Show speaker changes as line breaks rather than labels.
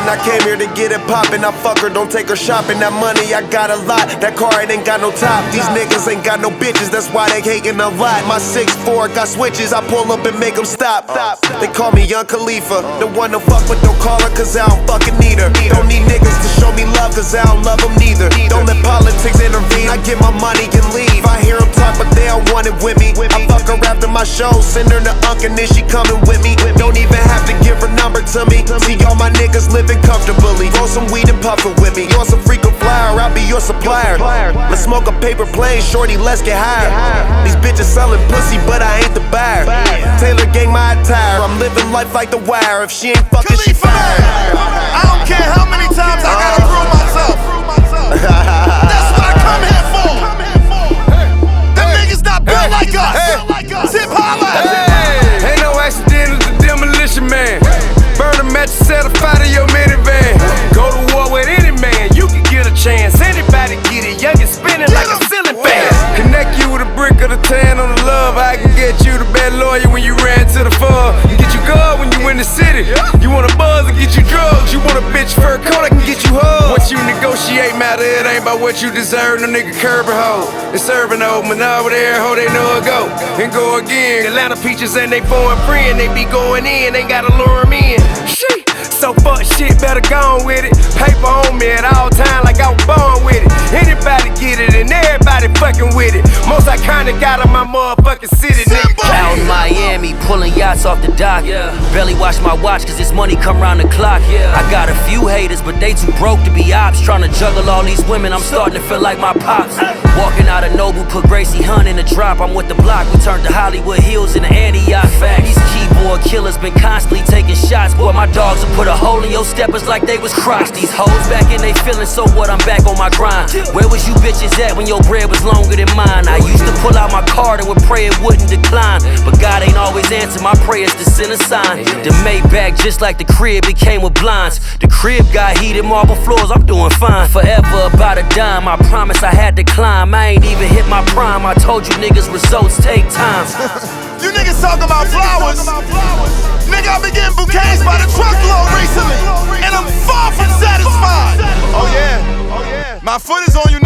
I came here to get it poppin'. I fuck her, don't take her shopping. That money, I got a lot. That car, it ain't got no top. These niggas ain't got no bitches, that's why they hatin' a lot. My 6'4" got switches, I pull up and make them stop. They call me Young Khalifa, the one to fuck but don't call her cause I don't fucking need her. Don't need niggas to show me love cause I don't love them neither. Don't let politics intervene, I get my money and leave. I hear them talk but they don't want it with me. I fuck her after my show, send her to Unc and then she coming with me. Don't even have to give her number to me. See all my niggas living comfortably. Roll some weed and puff it with me. You want some freakin' flower, I'll be your supplier. Let's smoke a paper plane, shorty, let's get higher. These bitches selling pussy but I ain't the buyer. Taylor gang my attire, I'm living life like The Wire. If she ain't fucking, she fired.
I don't care how many times I gotta prove myself. That's what I come here for. Them niggas not built like us. Tip holla.
Ain't no accident, it's the demolition man. Burn a match, set a fire to your minivan. Go to war with any man, you can get a chance. Anybody get it, young and spinning like a ceiling fan. Connect you with a brick of the tan on the love. I can get you the bad lawyer when you ran to the fur. Get you good when you in the city. You want a buzz and get you drugs. You want a bitch fur coat, I can get you hugs. Once you negotiate matter, it ain't about what you deserve. No nigga curb a hoe. They serving old man over there, hoe they know it go. And go again. Atlanta peaches and they foreign friend. They be going in, ain't gotta lure them in. Shit. So fuck shit, better go on with it. Paper on me at all time like I was born with it. Anybody get it and everybody fucking with it. Most iconic out of my motherfucking city, nigga.
Out in Miami, pulling yachts off the dock. Barely watch my watch cause this money come round the clock. I got a few haters, but they too broke to be ops. Trying to juggle all these women, I'm starting to feel like my pops. Walking out of Noble, put Gracie Hunt in the drop. I'm with the block, we turned to Hollywood Hills in the Antioch. These keyboard killers been constantly taking shots. Boy, my dogs will put a hole in your steppers like they was Crocs. These hoes back in they feelings, so what, I'm back on my grind. Where was you bitches at when your bread was longer than mine? I used to pull out my card and would pray it wouldn't decline. But God ain't always answer my prayers to send a sign. The Maybach just like the crib, it came with blinds. The crib got heated marble floors, I'm doing fine. Forever about a dime, I promise I had to climb. I ain't even hit my prime, I told you niggas results take time.
You niggas talk about flowers. Nigga, I've been getting bouquets by the truckload recently, and I'm far from satisfied. Oh yeah, my foot is on you.